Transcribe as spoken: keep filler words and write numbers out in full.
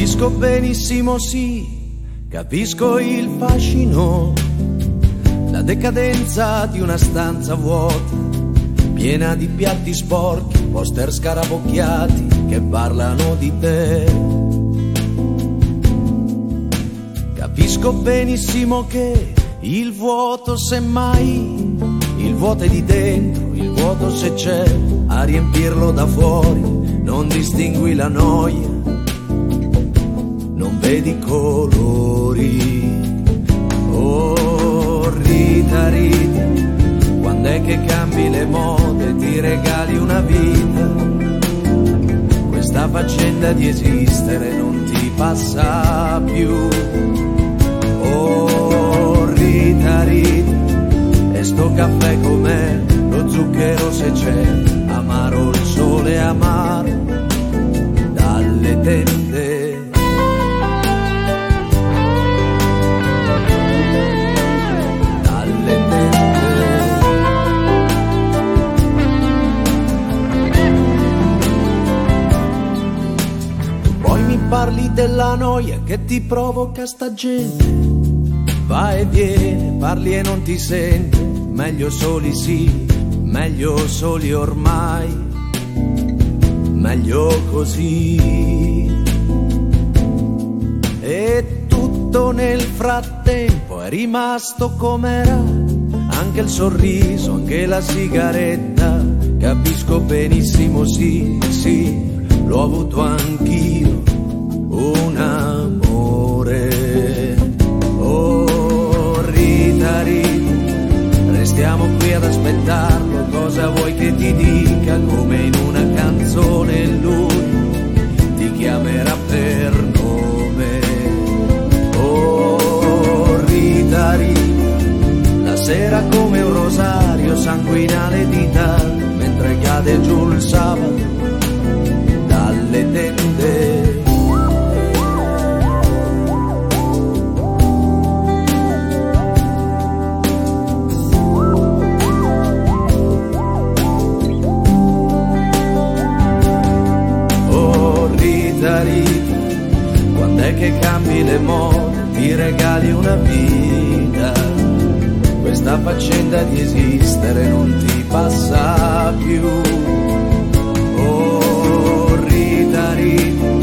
Capisco benissimo, sì, capisco il fascino, la decadenza di una stanza vuota, piena di piatti sporchi, poster scarabocchiati che parlano di te. Capisco benissimo che il vuoto, semmai, il vuoto è di dentro, il vuoto se c'è, a riempirlo da fuori non distingui la noia, non vedi colori. Oh Rita, Rita, quando è che cambi le mode, ti regali una vita? Questa faccenda di esistere non ti passa più. Oh Rita, Rita, e sto caffè com'è, lo zucchero se c'è, amaro il sole, amaro dalle tende. Dalle tende. Poi mi parli della noia che ti provoca sta gente, va e viene, parli e non ti sente, meglio soli sì, meglio soli ormai, meglio così. E tutto nel frattempo è rimasto com'era, anche il sorriso, anche la sigaretta. Capisco benissimo, sì, sì, l'ho avuto anch'io, un amore. Oh Rita, Rita, restiamo qui ad aspettarlo, cosa vuoi che ti dica? Come in una canzone lui ti chiamerà per nome. Oh Rita, Rita, la sera come un rosario sanguina le dita, mentre cade giù il sabato dalle tende. Rita, quando è che cambi le mode, ti regali una vita? Questa faccenda di esistere non ti passa più. Oh Rita, Rita,